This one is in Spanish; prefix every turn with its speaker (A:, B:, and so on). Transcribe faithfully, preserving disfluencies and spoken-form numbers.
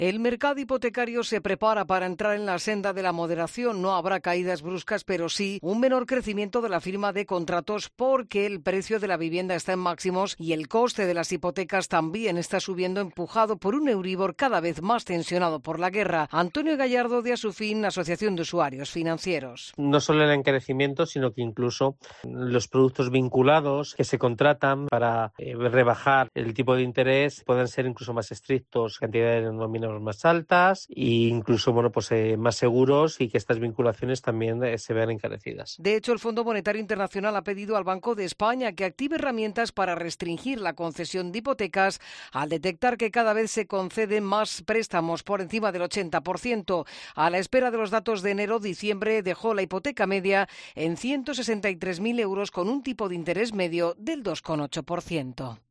A: El mercado hipotecario se prepara para entrar en la senda de la moderación. No habrá caídas bruscas, pero sí un menor crecimiento de la firma de contratos porque el precio de la vivienda está en máximos y el coste de las hipotecas también está subiendo, empujado por un Euribor cada vez más tensionado por la guerra. Antonio Gallardo, de Asufin, Asociación de Usuarios Financieros.
B: No solo el encarecimiento, sino que incluso los productos vinculados que se contratan para eh, rebajar el tipo de interés pueden ser incluso más estrictos, cantidades de nóminas más altas e incluso bueno pues eh, más seguros, y que estas vinculaciones también eh, se vean encarecidas.
A: De hecho, el Fondo Monetario Internacional ha pedido al Banco de España que active herramientas para restringir la concesión de hipotecas al detectar que cada vez se conceden más préstamos por encima del ochenta por ciento. A la espera de los datos de enero, diciembre dejó la hipoteca media en ciento sesenta y tres mil euros con un tipo de interés medio del dos coma ocho por ciento.